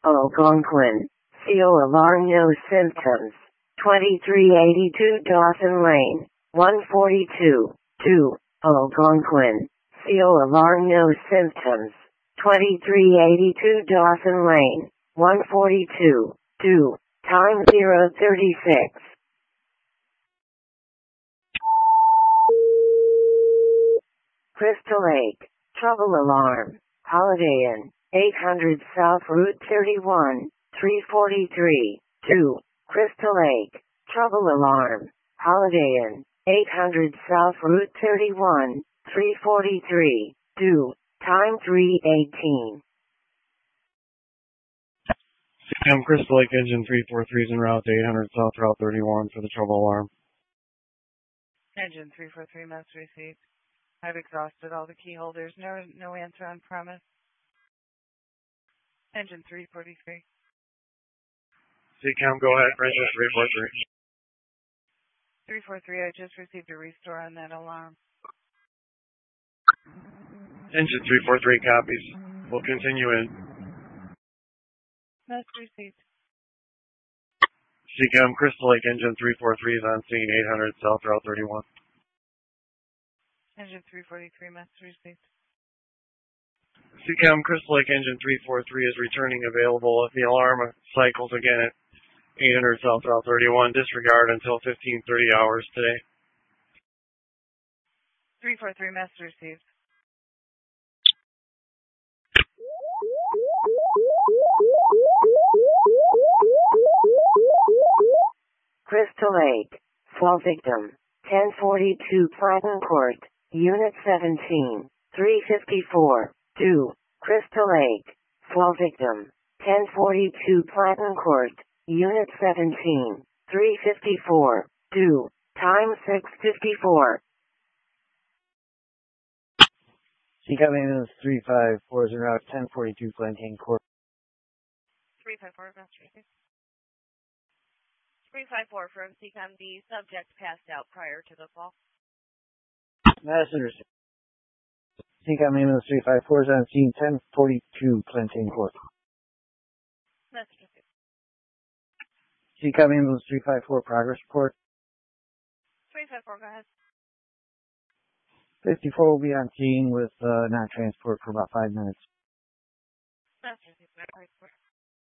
Algonquin. CO alarm, no symptoms. 2382 Dawson Lane, 142, 2, Algonquin. CO alarm, no symptoms. 2382 Dawson Lane, 142, 2, time 036. Crystal Lake, trouble alarm, Holiday Inn, 800 South Route 31, 343, 2, Crystal Lake, trouble alarm, Holiday Inn, 800 South Route 31, 343, 2, time 318. Crystal Lake Engine 343 is en route to 800 South Route 31 for the trouble alarm. Engine 343 must receive. I've exhausted all the key holders. No answer on premise. Engine 343. CCAM, go ahead. Engine 343. 343, I just received a restore on that alarm. Engine 343 copies. We'll continue in. Must received. CCAM, Crystal Lake Engine 343 is on scene 800 South Route 31. Engine 343 must received. CCAM, Crystal Lake Engine 343 is returning available if the alarm cycles again at 800 South Route 31. Disregard until 15:30 hours today. 343 must received. Crystal Lake, fall victim, 1042 Platten Court, Unit 17, 354, 2, Crystal Lake, fall victim, 1042 Platten Court, Unit 17, 354, 2, time 6:54. CCAM ambulance 354 is en route 1042 Plantain Court. 354 must receive. 354 from CCAM, the subject passed out prior to the fall. Madison received. CCAM ambulance 354 is on scene 1042 Plantain Court. Message received. CCAM ambulance 354 progress report. 354, go ahead. 54 will be on scene with non-transport for about 5 minutes. Message received. Report.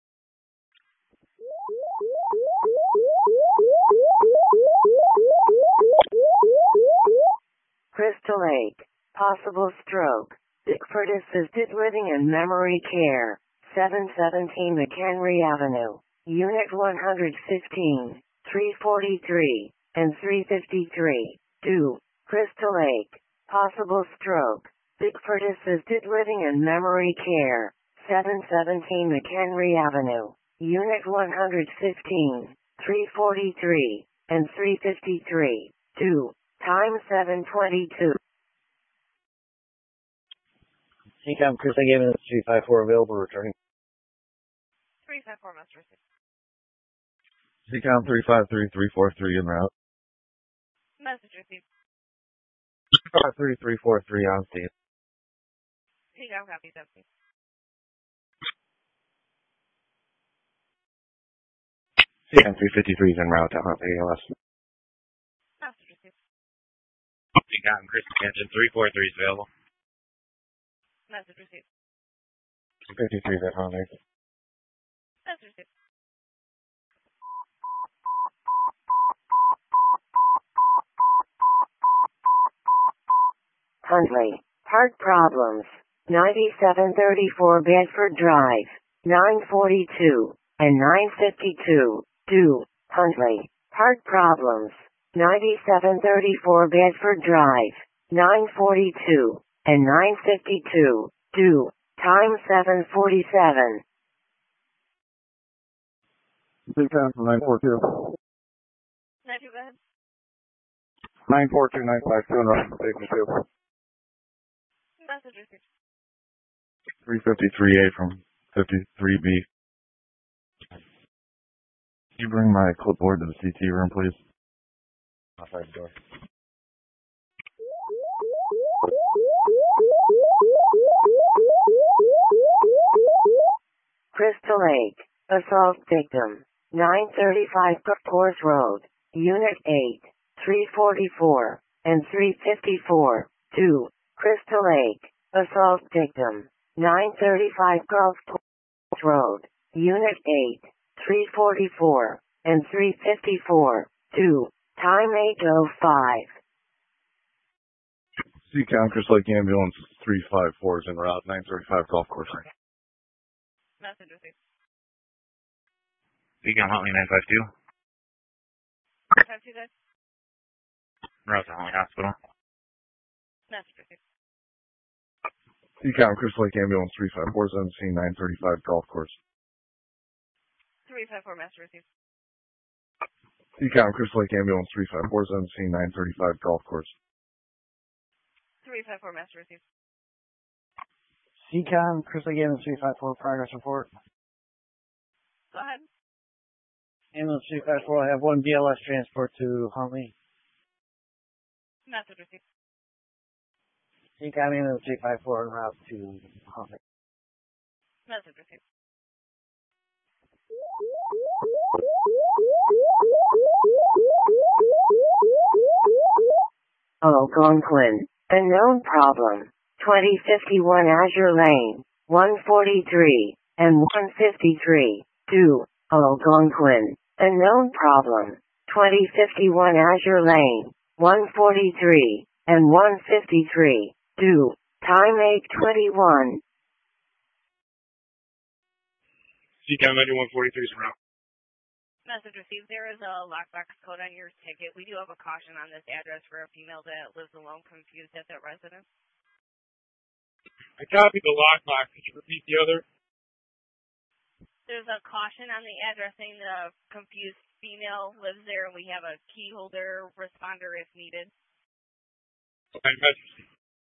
Crystal Lake, possible stroke. Bickford Assisted Living and Memory Care, 717 McHenry Avenue, Unit 115, 343, and 353, 2, Crystal Lake, possible stroke. Bickford Assisted Living and Memory Care, 717 McHenry Avenue, Unit 115, 343, and 353, 2, time 7:22. CCAM Crystal Lake ambulance 354 available returning. 354 must receive. CCAM 353-343 en route. Message received. 353-343 on scene. CCAM copy, deputy. CCAM 353 is en route to Hunt ALS. Message received. CCAM, Crystal Engine 343 is available. Message received. 53 is at Hunt. Message received. Huntley, heart problems, 9734 Bedford Drive, 942, and 952, 2, Huntley, heart problems, 9734 Bedford Drive, 942, and 952, 2, time 7:47. CCAM from 942. 92, go ahead. 942-952 en route to Station 2. Message received. 353A from 53B. Can you bring my clipboard to the CT room, please? Outside the door. Crystal Crystal Lake, assault victim, 935 Course Road, Unit 8, 344, and 354, 2, Crystal Lake, assault victim, 935 Course Road, Unit 8, 344, and 354, 2, time 8:05. Seacom, Crystal Lake Ambulance 354 is en route, 935 golf course. Message received. Seacom, Huntley 952. 52 guys. Route to Huntley Hospital. Message received. Seacom, Crystal Lake Ambulance 354 is on scene, 935 golf course. 354 message received. Seacom, Crystal Lake Ambulance 354 is on scene, 935 golf course. 354 message received. CCOM, Crystal Lake Ambulance 354, progress report. Go ahead. Ambulance 354, I have one BLS transport to Huntley. Message received. CCOM, Ambulance 354 en route to Huntley. Message received. Algonquin, unknown problem, 2051 Azure Lane, 143, and 153, 2, Algonquin, unknown problem, 2051 Azure Lane, 143, and 153, 2, time 8:21. Seacom 9143 is en route. Message received. There is a lockbox code on your ticket. We do have a caution on this address for a female that lives alone, confused at that residence. I copied the lockbox. Could you repeat the other? There's a caution on the address saying the confused female lives there, and we have a key holder responder if needed. Okay, message.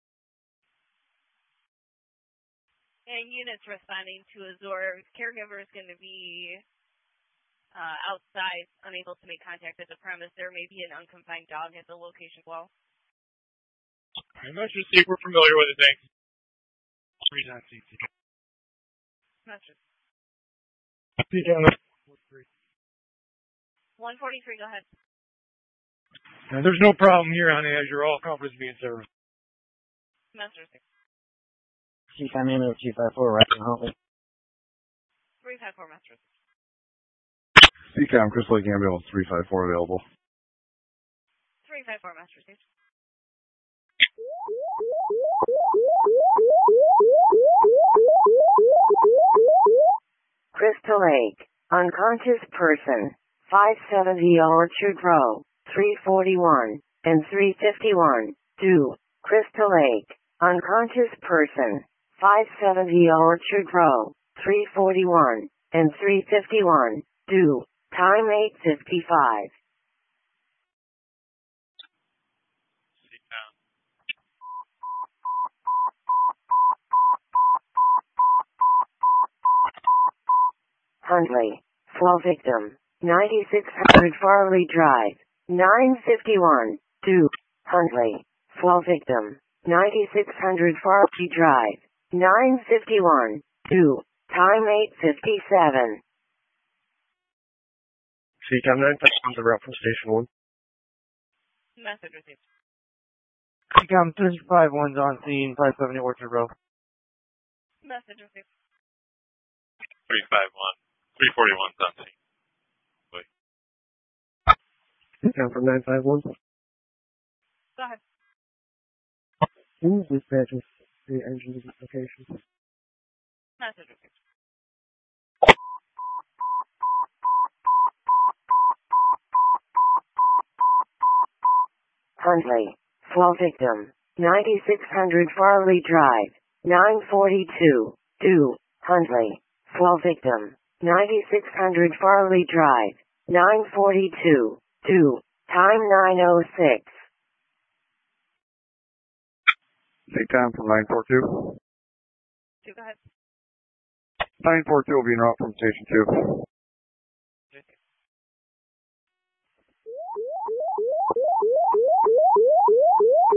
And units responding to Azor. Caregiver is going to be outside, unable to make contact at the premise. There may be an unconfined dog at the location as well. Okay, message. See, we're familiar with it. Thanks. Reason on CT. Message. Seacom 143, go ahead. there's no problem here on Azure. All companies being serviced. Message. CCOM, Ambulance 354 right to Huntley. 354 message. Seacom, Crystal Lake Ambulance 354 available. 354 message received. Crystal Lake, unconscious person, 570 Orchard Row, 341, and 351, 2, Crystal Lake, unconscious person, 570 Orchard Row, 341, and 351, 2, time 8:55. Huntley, fall victim, 9600 Farley Drive, 951, 2, Huntley, fall victim, 9600 Farley Drive, 951, 2, time 8:57. Seacom 951 is route from Station 1. Message received. CCOM 351's on scene, 570 Orchard Row. Message received. 351. 341's on scene. Wait. Seacom from 951. Go ahead. Dispatch the engine location. Message received. Huntley, fall victim, 9600 Farley Drive, 942, 2, Huntley, fall victim, 9600 Farley Drive, 942, 2, time 9:06. Seacom from 942. 2, go ahead. 942 will be en route from Station 2.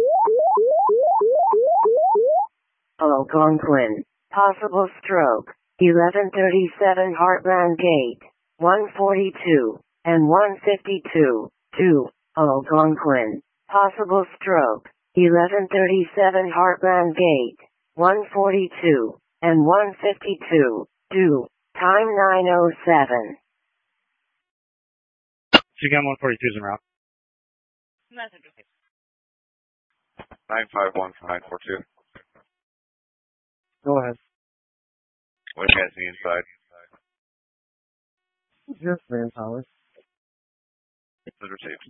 Algonquin, possible stroke, 1137 Heartland Gate, 142, and 152, 2, Algonquin. Possible stroke, 1137 Heartland Gate, 142, and 152, 2, time 9:07. CCOM 142 is en route. Message received. 951 from 942. Go ahead. What do you guys see inside? Just manpower. Message received.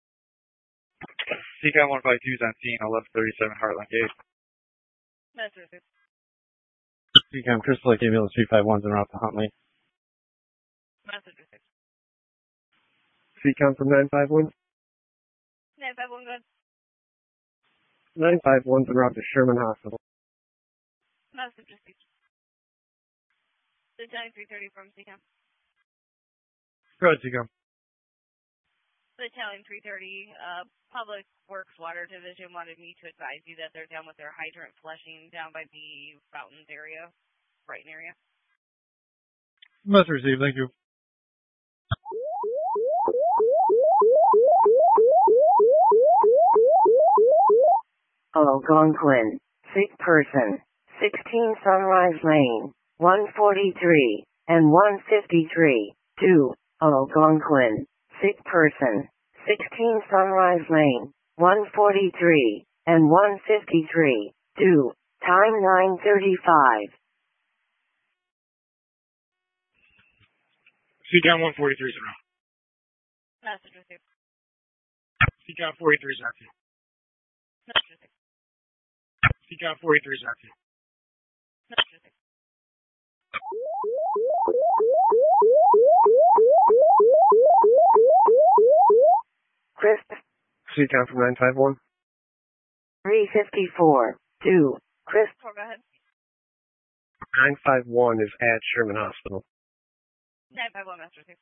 CCOM 152 is on scene, 1137 Heartland Gate. Message received. CCOM Crystal Lake Ambulance 351's en route to Huntley. Message received. CCOM from 951. 951, good. 951's en route to Sherman Hospital. Message received. Lieutenant 330 from CCOM. Go ahead, CCOM. Battalion 330, Public Works Water Division wanted me to advise you that they're done with their hydrant flushing down by the fountains area, Brighton area. Message received, thank you. Algonquin, sick person, 16 Sunrise Lane, 143, and 153, 2, Algonquin, sick person, 16 Sunrise Lane, 143, and 153, 2, time 9:35. CCOM 143 is en route. Message received. CCOM 43 is on scene. Message received. CCOM 43 is on scene. Message received. Chris, CCOM from 951. 354, 2, Chris, Go ahead. 951 is at Sherman Hospital. 951, message received.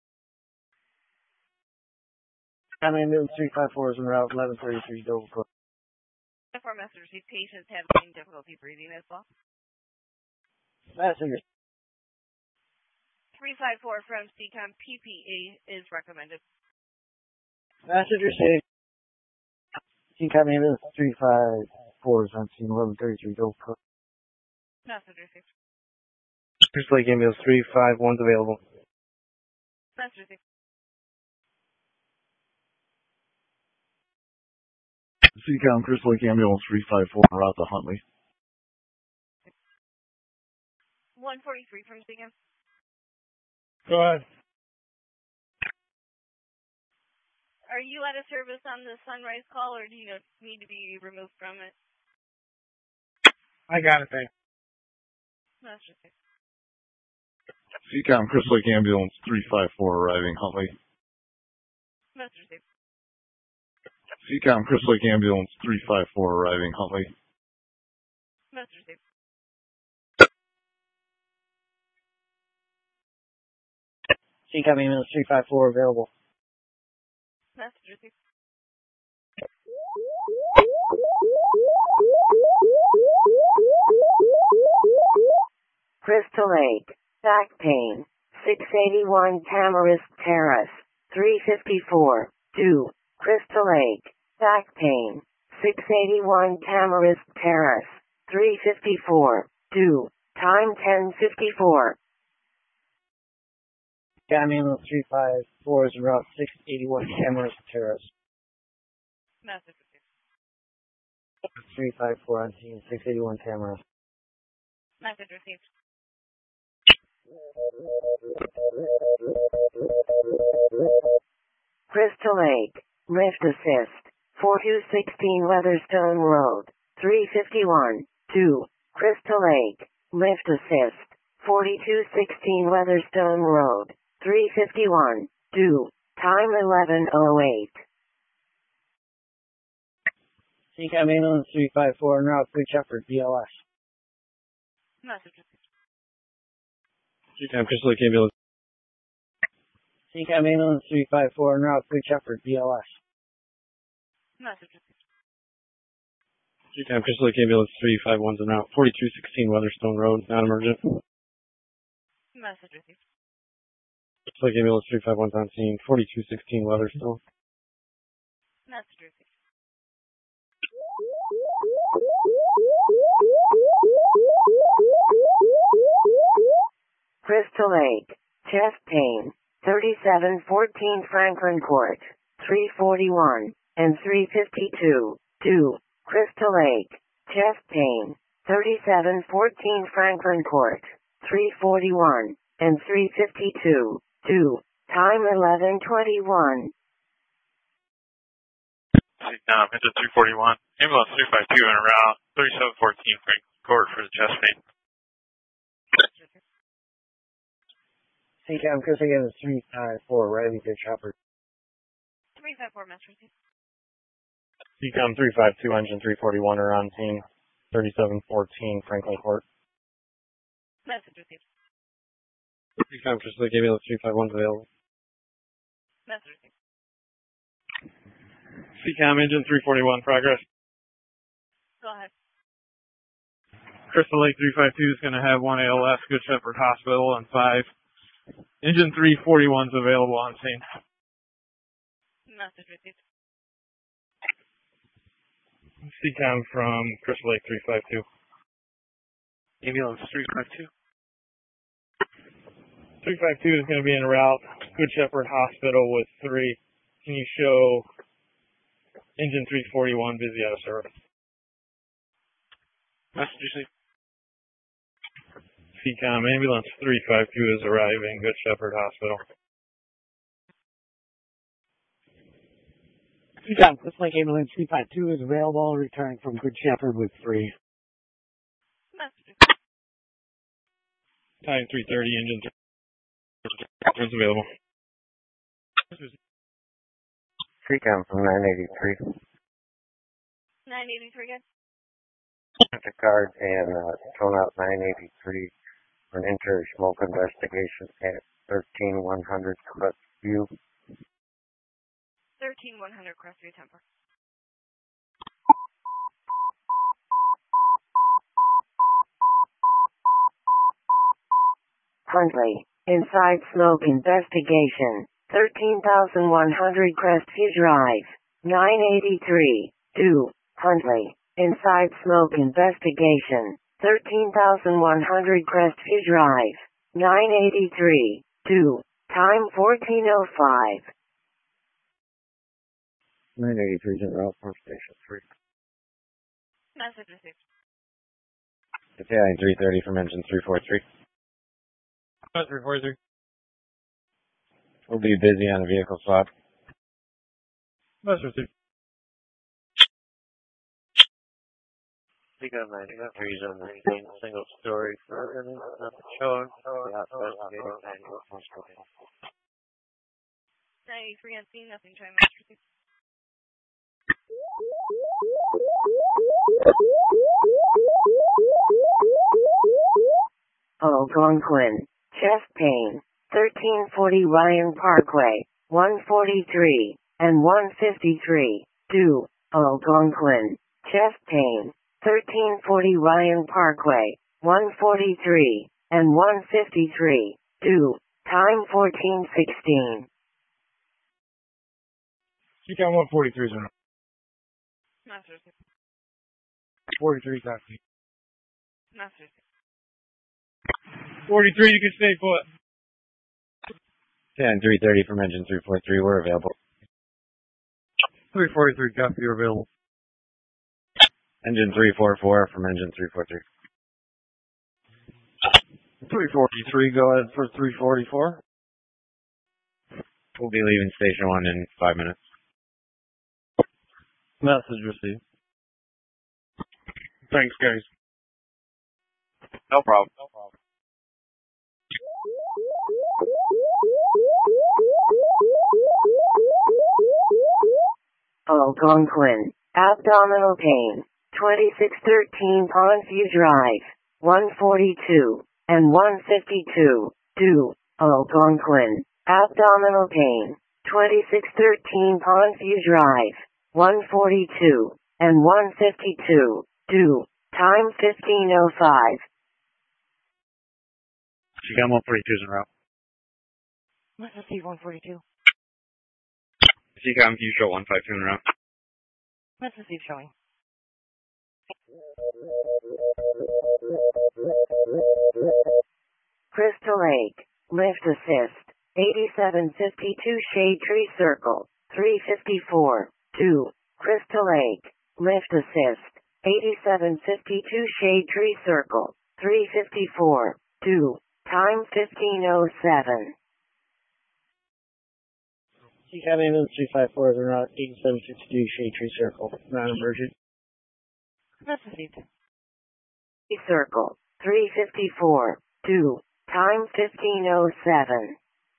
County Ambulance 354 is en route 1133 Dover Court. 4 message received. Patients having difficulty breathing as well. Passenger. 354 from CCOM. PPE is recommended. Passenger safe. CCOM Ambulance 354 is on scene 1133 Dover Court. Message received. Crystal Lake Ambulance 351's available. Message received. CCOM Crystal Lake Ambulance 354 en route to Huntley. 143 from CCOM. Go ahead. Are you out of service on the Sunrise call, or do you need to be removed from it? I got it, thanks. Message received. CCOM Crystal Lake Ambulance 354 arriving Huntley. Message received. CCOM Crystal Lake Ambulance 354 arriving Huntley. Message received. CCOM Ambulance 354 available. Message received. Crystal Lake, back pain, 681 Tamarisk Terrace, 354, 2, Crystal Lake, back pain, 681 Tamarisk Terrace, 354, 2, time 10:54. CCOM Ambulance 354 is en route 681 Tamarisk Terrace. Message received. 354 on scene 681 Tamarisk. Message received. Crystal Lake, lift assist, 4216 Weatherstone Road, 351, 2, Crystal Lake, lift assist, 4216 Weatherstone Road, 351, 2, time 11:08. CCOM Ambulance 354 en route 3 Shepherd BLS. Message received. CCOM Crystal Lake Ambulance. CCOM Ambulance 354 en route 3 Shepherd BLS. Message received. CCOM Crystal Lake Ambulance 351's en route 4216 Weatherstone Road, non-emergent. Message received. Looks like ambulance 351's on scene. 4216 Weatherstone. Message received. Crystal Lake, chest pain, 3714 Franklin Court, 341 and 352, 2. Crystal Lake, chest pain, 3714 Franklin Court, 341 and 352, 2. Time 11:21. Engine 341. Ambulance 352 and around 3714 Franklin Court for the chest pain. CCAM, Chris again is 354, Riley Good Shepherd. 354, message received. CCOM 352, engine 341 are on scene. 3714 Franklin Court. Message received. CCOM, Chris Lake, ambulance 351's available. Message received. CCOM, engine 341, progress. Go ahead. Crystal Lake 352 is going to have 1 ALS, Good Shepherd Hospital, and 5. Engine 341's available on scene. Message received. CCOM from Crystal Lake 352. Ambulance 352. 352 is going to be en route, Good Shepherd Hospital with 3. Can you show engine 341 busy out of service? Message received. CCOM, ambulance 352 is arriving, Good Shepherd Hospital. CCAM, Chris Lake Ambulance 352 is available, returning from Good Shepherd with 3. Message received. Time 330, engine 3 is available. CCAM from 983. 983 again. Picard and tone out 983 for an interior smoke investigation at 13100 Crestview. 13100 Crestview Temper. Huntley, inside smoke investigation, 13,100 Crestview Drive, 983, 2. Huntley, inside smoke investigation, 13,100 Crestview Drive, 983, 2. Time 14:05. 983 is en route from Station 3. Message received. Battalion 330 from engine 343. 343. We'll be busy on a vehicle swap. Message received. CCAM 93 is on the scene, single story for showing. 93 on scene, nothing trying message received. Algonquin, chest pain, 1340 Ryan Parkway, 143 and 153, 2. Algonquin, chest pain, 1340 Ryan Parkway, 143 and 153, 2. Time 14:16. CCOM 143 is in. Message received. 43 is on scene. Message received. 43, you can stay put. Battalion 330 from engine 343, we're available. 343, copy, you're available. Engine 344 from engine 343. 343, go ahead for 344. We'll be leaving Station 1 in 5 minutes. Message received. Thanks, guys. No problem. Algonquin, abdominal pain, 2613 Pondview Drive, 142 and 152, 2. Algonquin, abdominal pain, 2613 Pondview Drive, 142 and 152, 2. Time 15:05. CCOM 142 is en route. Let's receive 142. CCOM, you show 152 en route. Let's receive showing. Crystal Lake, lift assist, 8752 Shade Tree Circle, 354, 2, Crystal Lake, lift assist, 8752 Shade Tree Circle, 354, 2, time 1507. CCOM ambulance 354 is en route, 8752 Shade Tree Circle, non-emergent. Let's receive. Circle, 354, 2, time 1507.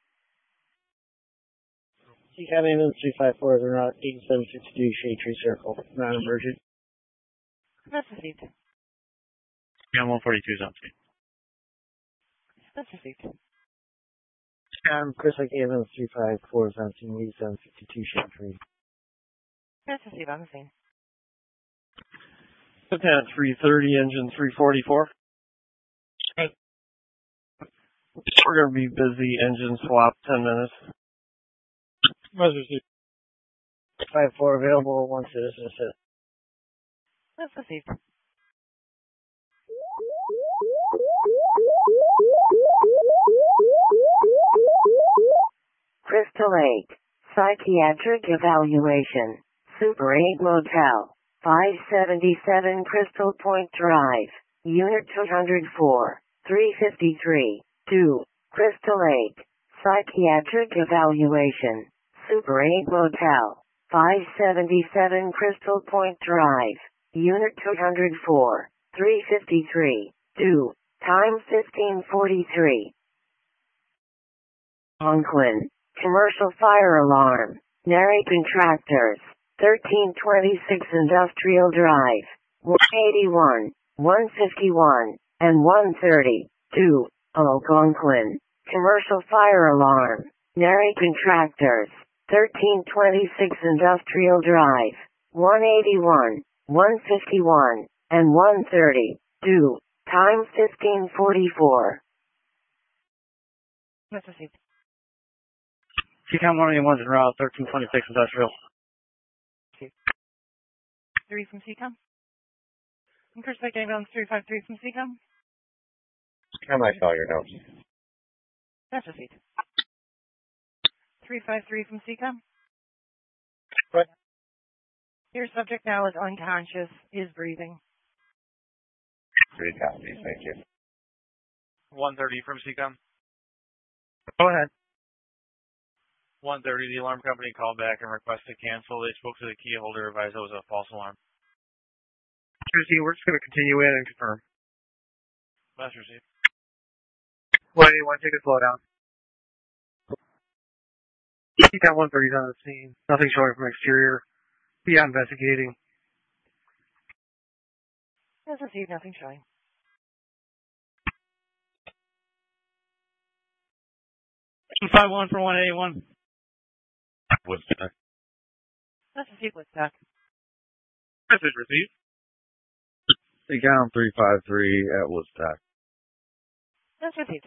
CCOM ambulance 354 is en route, 8752 Shade Tree Circle, non-emergent. Let's receive. CCOM 142 is on scene. Let's receive. Chris Lake ambulance 354 is on scene, 8752 Shade Tree. Let's receive on the scene. Lieutenant 330, engine 344. We're going to be busy, engine swap, 10 minutes. 54 available, 1 citizen assist. Let's receive. Crystal Lake, psychiatric evaluation, Super 8 Motel, 577 Crystal Point Drive, Unit 204, 353, 2, Crystal Lake, psychiatric evaluation, Super 8 Motel, 577 Crystal Point Drive, Unit 204, 353, 2, time 1543. Conklin, commercial fire alarm, Nary Contractors, 1326 Industrial Drive, 181, 151, and 130, 2, Algonquin, commercial fire alarm, Nary Contractors, 1326 Industrial Drive, 181, 151, and 130, 2, time 1544. Let's receive. CCOM 181 is en route, 1326 Industrial. 3 from CCOM. And Chris Lake ambulance 353 from CCOM. I might saw your notes. Let's receive. 353 from CCOM. What? Your subject now is unconscious, is breathing. 3 copies, thank you. 130 from CCOM. Go ahead. 130, the alarm company called back and requested to cancel. They spoke to the key holder, advised it was a false alarm. Tuesday, we're just going to continue in and confirm. Last received. Wait, you want to take a slow down? CCOM 130 is on the scene. Nothing showing from exterior. Beyond investigating. Let's receive, nothing showing. Five one for 181. Woodstock. Let's receive Woodstock. Message received. CCOM 353 at Woodstock. Let's receive.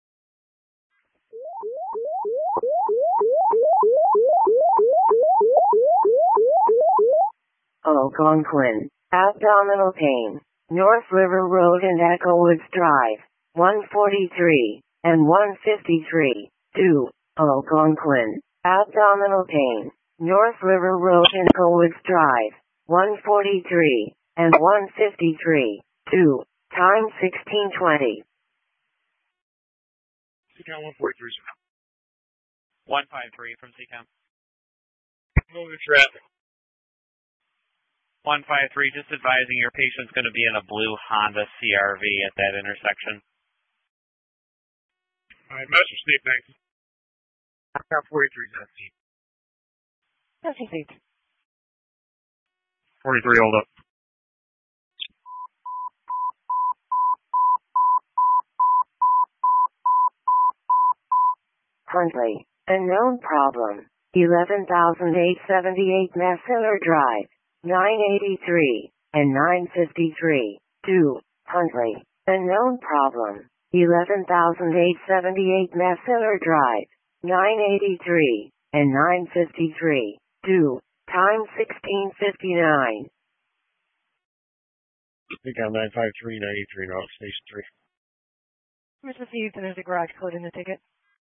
Algonquin, abdominal pain, North River Road and Echo Woods Drive, 143, and 153, 2, Algonquin, abdominal pain, North River Road and Echo Woods Drive, 143, and 153, 2, time 1620. CCOM 143. 153 from CCOM. Moving traffic. 153, just advising your patient's going to be in a blue Honda CRV at that intersection. All right, Master Steve, thanks. Got 43 is on scene. Let's receive. 43, hold up. Huntley, unknown problem, 11,878 Messenger Drive, 983, and 953, 2, Huntley, unknown problem, 11,878 Messenger Drive, 983, and 953, due, time 16:59. Beacon 95393 North Station 3. Mr. Steve, there's a garage code in the ticket.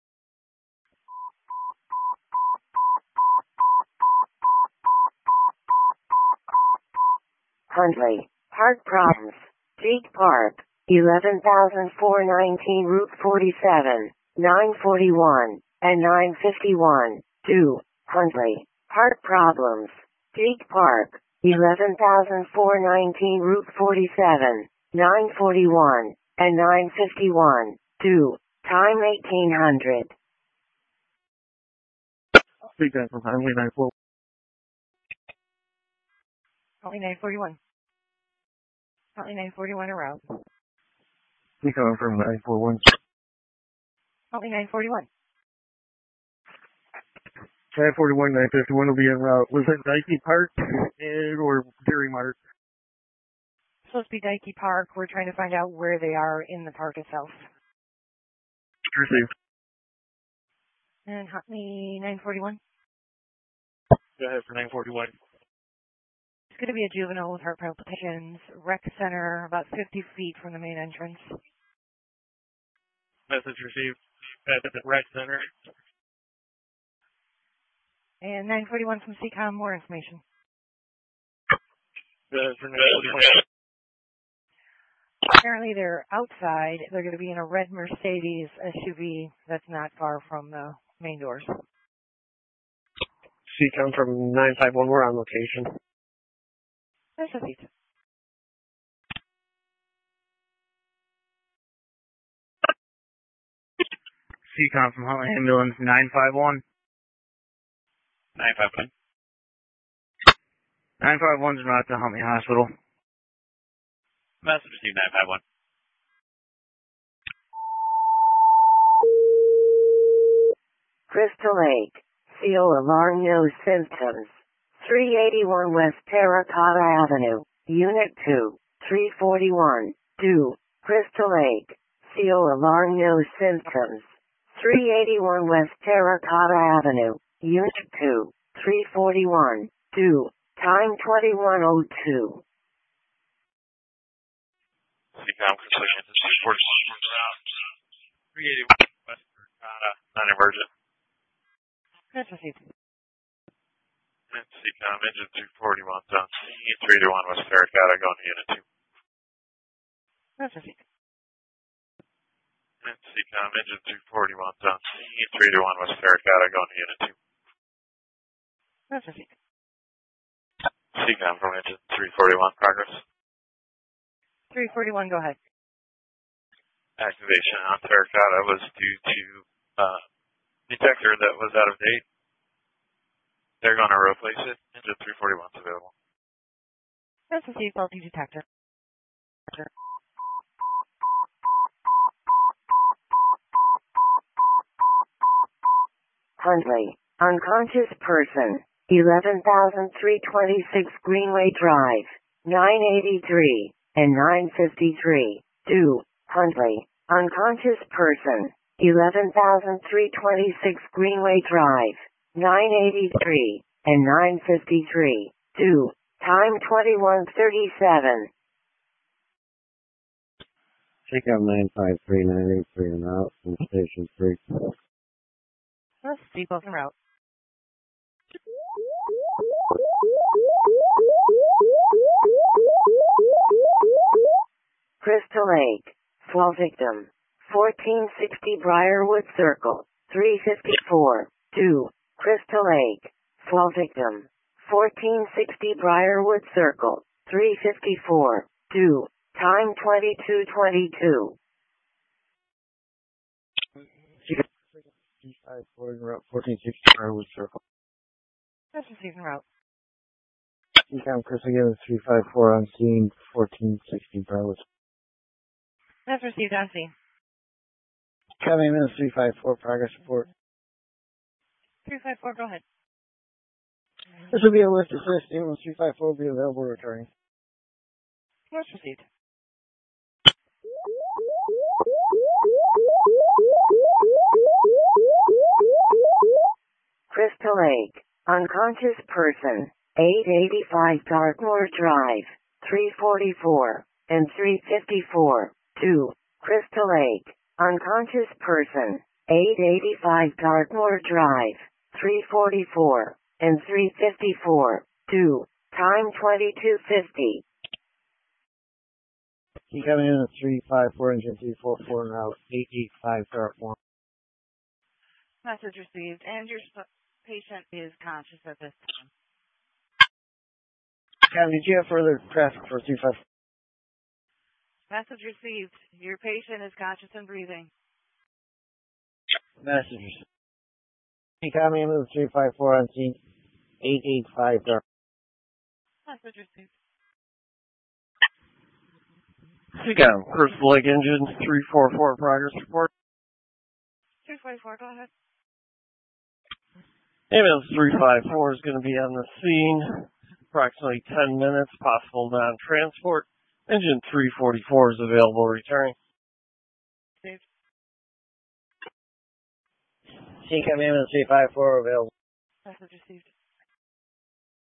Huntley, Park Problems, Peak Park, 11,419 Route 47, 941, and 951, due, Huntley, Park Problems, Peak Park, 11,419 Route 47, 941, and 951, due, time 1800. Beacon from Highway 94. Huntley 941. Huntley 941 en route. Beacon from 941. Huntley 941. 941, 951 will be en route. Was it Nike Park or Dairy Mart? Supposed to be Dikey Park. We're trying to find out where they are in the park itself. Received. And Huntley 941. Go ahead for 941. It's going to be a juvenile with heart palpitations. Rec center, about 50 feet from the main entrance. Message received at the rec center. And 941 from CCOM, more information. Go ahead for 941. Apparently they're outside. They're going to be in a red Mercedes SUV that's not far from the main doors. CCOM from 951, we're on location. That's a seat. CCOM from Huntley Ambulance 951. 951. 951's en route to Huntley Hospital. Message received 951. Crystal Lake, CO alarm no symptoms. 381 West Terracotta Avenue, Unit 2, 341, due, Crystal Lake, CO alarm no symptoms. 381 West Terracotta Avenue, Unit 2, 341, due, time 21:02. CCOM completion. This is 41 route. 381 West Terracotta, non-emergent. That's received. And CCOM engine 241 on scene. 381 West Terracotta going to Unit 2. That's received. And CCOM engine 241 on scene. 381 West Terracotta going to Unit 2. That's received. CCOM from engine 341 progress. 341, go ahead. Activation on Terracotta was due to detector that was out of date. They're going to replace it. Engine 341 is available. That's a faulty detector. Huntley, unconscious person, 11,326 Greenway Drive, 983, and 953, due, Huntley, unconscious person, 11,326 Greenway Drive, 983, and 953, due, time 21:37. CCOM 953-983 and out from Station 3. That's Depot en route. Crystal Lake, fall victim, 1460 Briarwood Circle, 354, due, Crystal Lake, fall victim, 1460 Briarwood Circle, 354, due, time 22:22. 1460 Briarwood Circle. That's received en route. CCOM Chris again is 354 on scene, 1460 Briarwood. That's received on scene. Coming in 354 progress report. 354, go ahead. This will be a list assist. Ambulance 354 will be available returning. That's received. Crystal Lake, unconscious person, 885 Dartmoor Drive, 344 and 354. 2. Crystal Lake, unconscious person, 885 Dartmoor Drive, 344 and 354. 2. Time 22:50. He coming in at 354 engine 344 now 885 Dartmoor. Message received, and your patient is conscious at this time. Captain, did you have further traffic for 35? Message received, your patient is conscious and breathing. Message received. He coming in at 354 on scene 885 Dartmoor. Message received. Seacom, Crystal Lake engine 344 progress report. 244, go ahead. Ambulance 354 is going to be on the scene. Approximately 10 minutes, possible non-transport. Engine 344 is available returning. Saved. Seacom ambulance 354 available. Message received.